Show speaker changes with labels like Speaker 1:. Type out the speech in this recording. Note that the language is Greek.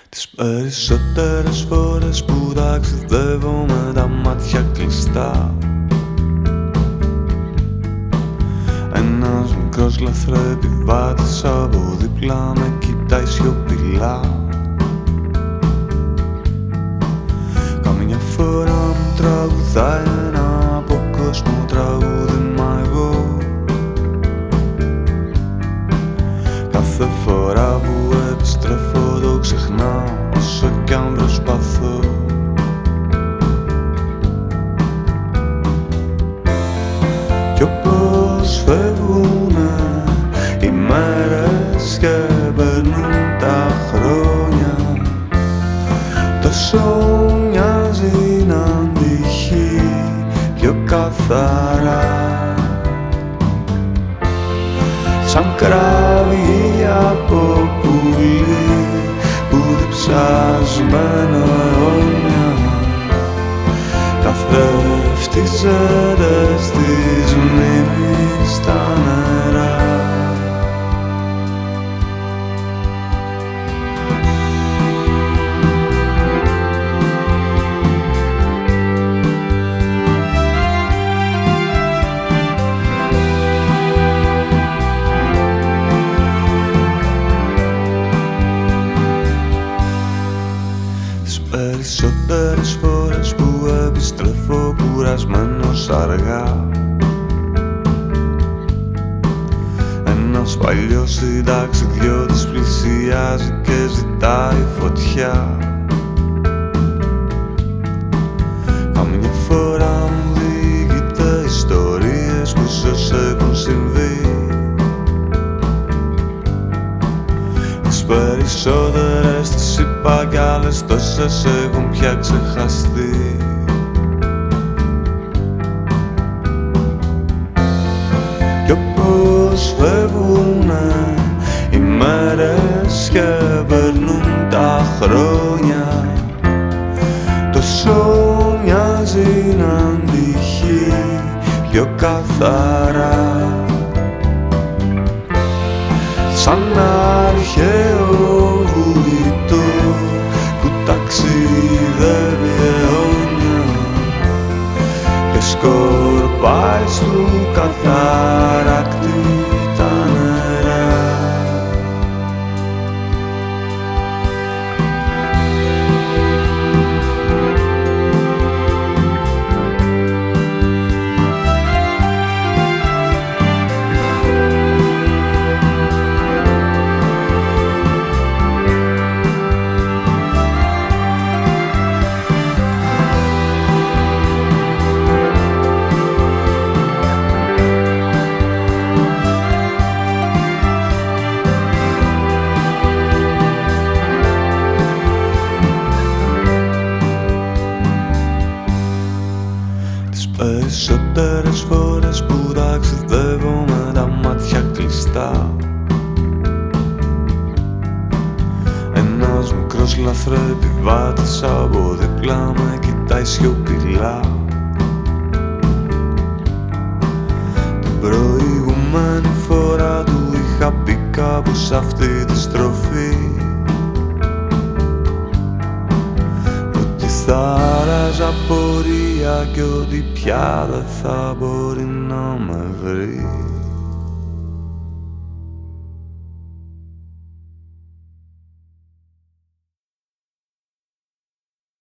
Speaker 1: Τις περισσότερες φορές που ταξιδεύω με τα μάτια κλειστά, ένας μικρός λαθρεπιβάτης από δίπλα με κοιτάει σιωπηλά. Καμιά φορά μου τραγουδάει ένα από κόσμο τραγούδημα εγώ. Κάθε φορά που επιστρέφω το ξεχνάω όσο κι αν προσπαθώ. Κι όπως φεύγουνε οι μέρες και περνούν τα χρόνια, τόσο μοιάζει να αντυχεί πιο καθαρά, σαν κράβη από πουλί που διψασμένο αιώνια καθρέφτιζεται στις μνήμεις στα νερά. Περισσότερες φορές που επιστρέφω κουρασμένος αργά, ένας παλιός συνταξιδιώτης πλησιάζει και ζητάει φωτιά. Καμιά φορά μου διηγείται ιστορίες που ίσως έχουν συμβεί. Τις περισσότερες τις είπα κι άλλες τόσες έχουν πια ξεχαστεί. Κι όπως φεύγουνε οι μέρες και περνούν τα χρόνια, τόσο μοιάζει να αντυχεί πιο καθαρά, σαν αρχαίο βουητό που ταξιδεύει αιώνια και σκορπάει στου καθαρακτή τα νερά. Περισσότερες φορές που ταξιδεύω με τα μάτια κλειστά, ένας μικρός λαθρεπιβάτης από δίπλα με κοιτάει σιωπηλά. Την προηγούμενη φορά του είχα πει κάπου σ' αυτή τη στροφή ότι θα άραζα πορεία κι ότι πια δεν θα μπορεί να με βρει.